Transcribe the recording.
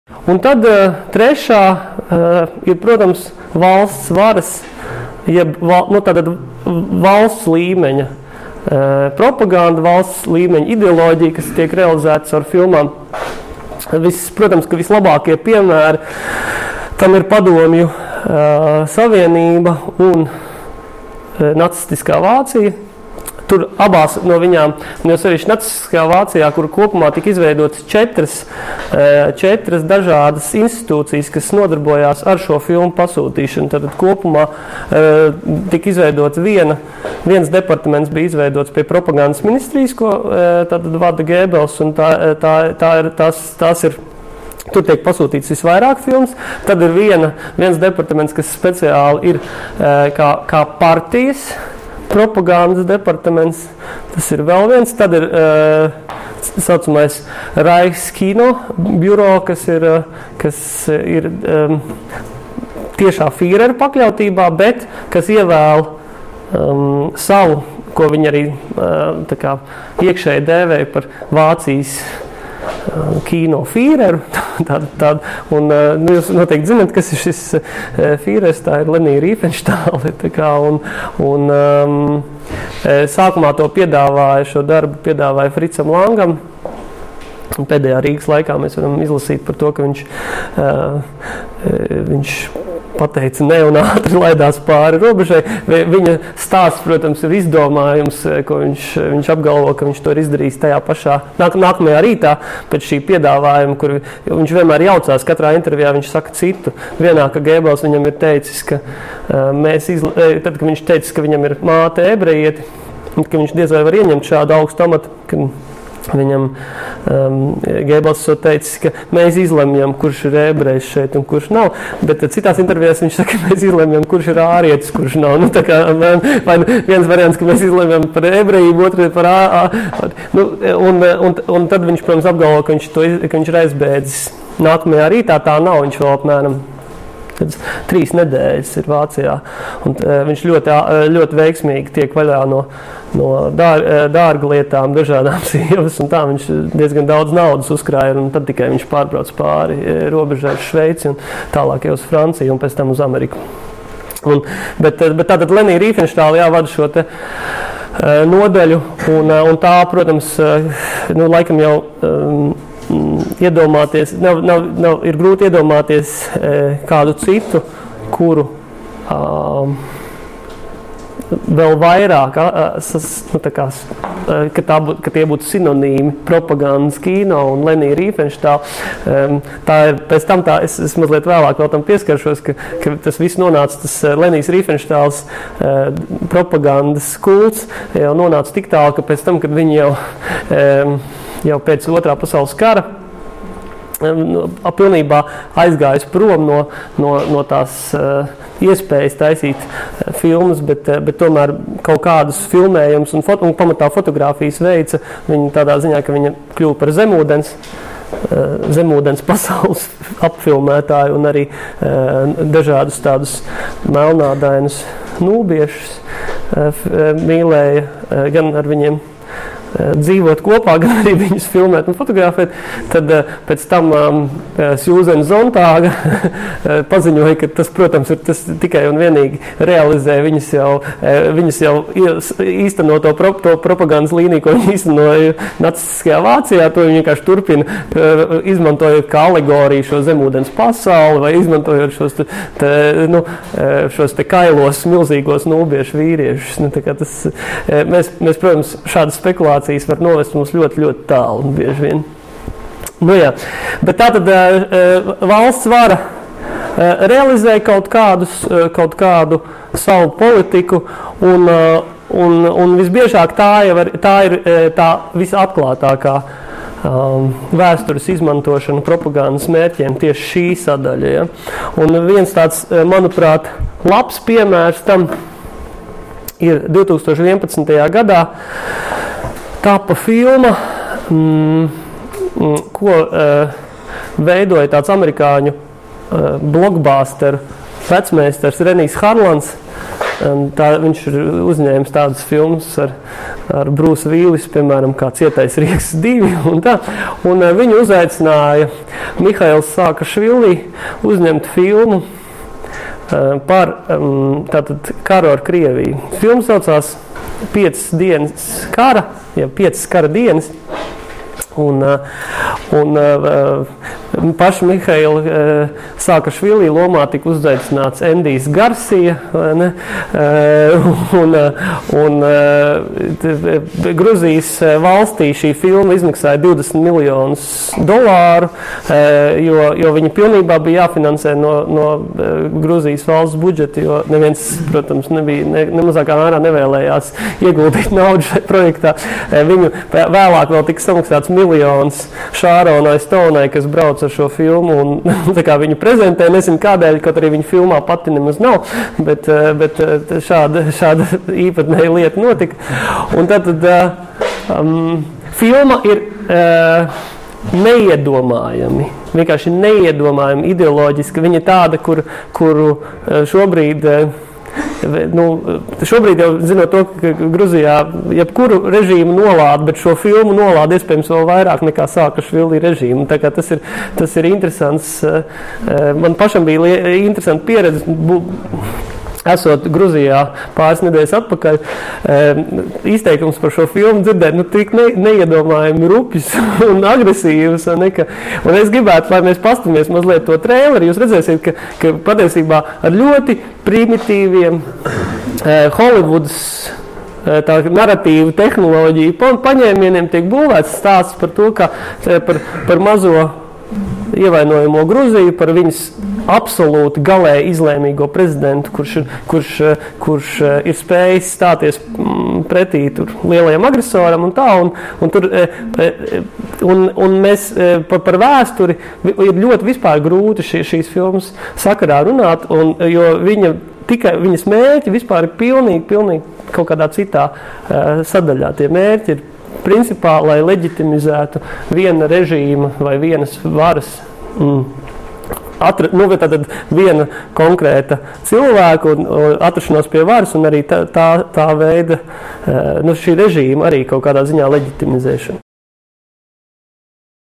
Un tad trešā ir, protams, valsts varas, jeb tātad valsts līmeņa propaganda, valsts līmeņa ideoloģija, kas tiek realizētas ar filmām. Protams, ka vislabākie piemēri tam ir Padomju Savienība un nacistiskā Vācija. Tur abās no viņām, jo sevišķi nacistiskā Vācijā, kur kopumā tika izveidotas četras dažādas institūcijas, kas nodarbojās ar šo filmu pasūtīšanu. Tad kopumā tika izveidots viens departaments bija izveidots pie propagandas ministrijas, ko tad vada Gēbels, un tās ir. Tur tiek pasūtīts visvairāk filmas. Tad ir viens departaments, kas speciāli ir kā partijas propagandas departaments. Tas ir vēl viens. Tad ir saucamais Reichskino biuro, kas ir tiešā Führera pakļautībā, bet kas ievēl savu, ko viņi arī iekšēji dēvēja par Vācijas kino Führeru. Un jūs noteikti zināt, kas ir šis Führers, tā ir Leni Riefenstahle. Sākumā šo darbu piedāvāja Fritzam Langam. Pēdējā Rīgas laikā mēs varam izlasīt par to, ka viņš pateica ne un ātri laidās pāri robežai. Viņa stāsts, protams, ir izdomājums, ko viņš apgalvo, ka viņš to ir izdarījis tajā pašā nākamajā rītā pēc šī piedāvājuma, kur viņš vienmēr jaucās, katrā intervijā viņš saka citu. Vienā, ka Gēbels viņam ir teicis, ka tad, kad viņš teicis, ka viņam ir māte ebrejieti, ka viņš diez vai var ieņemt šādu augstu amatu, ka viņam Gēbels teicis, ka mēs izlemjam, kurš ir ebrejs šeit un kurš nav, bet citās intervijās viņš saka, ka mēs izlemjam, kurš ir ārietis, kurš nav. Vai viens variants, ka mēs izlemjam par ebrejību, otru par un tad viņš, protams, apgalvo, ka viņš ir aizbēdzis. Nākamajā rītā tā nav, viņš vēl apmēram 3 nedēļas ir Vācijā. Un viņš ļoti veiksmīgi tiek vaļā no dārga lietām, dažādām sievas, un tā viņš diezgan daudz naudas uzkrāja, un tad tikai viņš pārbrauc pāri robežai uz Šveici un tālāk jau uz Franciju un pēc tam uz Ameriku. Bet tātad Leni Riefenstahle vada šo te nodaļu, un tā, protams, laikam jau iedomāties, ir grūti iedomāties kādu citu, kuru vēl vairāk, ka tie būtu sinonīmi propagandas kino un Leni Riefenstahle. Tā ir, pēc tam es mazliet vēlāk vēl tam pieskaršos, ka tas viss nonāca, tas Lenijas Riefenstahles propagandas kults jau nonāca tik tālu, ka pēc tam, kad viņi jau pēc Otrā pasaules kara pilnībā aizgājis prom no tās iespējas taisīt filmas, bet tomēr kaut kādus filmējumus un pamatā fotogrāfijas veica viņa tādā ziņā, ka viņa kļuva par zemūdens pasaules apfilmētāju un arī dažādus tādus melnādainus nūbiešus mīlēja gan ar viņiem dzīvot kopā, gan arī viņus filmēt un fotografēt. Tad pēc tam Sjūzena Zontāga paziņoja, ka tas, protams, ir tas tikai un vienīgi realizē viņas jau īstenoto propagandas līniju, ko viņi īstenoja nacistiskajā Vācijā. To viņi vienkārši turpina, izmantojot kā alegoriju šo zemūdens pasauli vai izmantojot šos te kailos, milzīgos nūbiešu vīriešus. Mēs, protams, šādas spekulācijas var novest mums ļoti, ļoti tālu un bieži vien. Bet tātad valsts vara realizē kaut kādu savu politiku un visbiežāk tā ir tā visatklātākā vēstures izmantošana propagandas mērķiem tieši šī sadaļa. Ja? Un viens tāds, manuprāt, labs piemērs tam ir 2011. gadā tapa filma, ko veidoja tāds amerikāņu blockbuster vecmeistars Renijs Harlans, Viņš ir uzņēmis tādas filmas ar Bruce Willis, piemēram, kā Cietais Rieks 2 un tā. Un viņu uzaicināja Mihails Saakašvili uzņemt filmu par tātad karu ar Krieviju. Filma saucās 5 dienas kara, ja 5 kara dienas. Un paša Mihaila Saakašvili lomā tika uzaicināts Endijs Garsija, un Gruzijas valstī šī filma izmaksāja $20 miljonus, jo viņa pilnībā bija jāfinansē no Gruzijas valsts budžeta, jo neviens, protams, nemazākā mērā nevēlējās ieguldīt naudu šajā projektā. Viņu vēlāk vēl tika samaksāts miljonus Šāronai Stonai, kas brauc ar šo filmu un tā kā viņu prezentē, nezinu kādēļ, kaut arī viņa filmā pati nemaz nav, bet šāda īpatnēja lieta notika. Un tad filma ir neiedomājami, vienkārši neiedomājami ideoloģiski. Viņa ir tāda, kuru šobrīd jau zinot to, ka Gruzijā jebkuru režīmu nolāda, bet šo filmu nolāda iespējams vēl vairāk nekā Saakašvili režīmu. Tā kā tas ir interesants. Man pašam bija interesanta pieredze, esot Gruzijā pāris nedēļas atpakaļ, izteikums par šo filmu dzirdēt, tik neiedomājami rupjs un agresīvs. Un es gribētu, lai mēs pastamies mazliet to traileri, jūs redzēsiet, ka patiesībā ar ļoti primitīviem Hollywoods tā narratīvu tehnoloģiju paņēmieniem tiek būvēts stāsts par to, ka par mazo ievainojamo Gruziju, par viņas absolūti galēji izlēmīgo prezidentu, kurš ir spējis stāties pretī lielajam agresoram un tā, un mēs par vēsturi ir ļoti vispār grūti šīs filmas sakarā runāt, jo viņas mērķi vispār ir pilnīgi kaut kādā citā sadaļā. Tie mērķi ir principā, lai leģitimizētu viena režīma vai vienas varas tātad viena konkrēta cilvēka un atrašanos pie varas un arī tā veida šī režīma arī kaut kādā ziņā leģitimizēšana.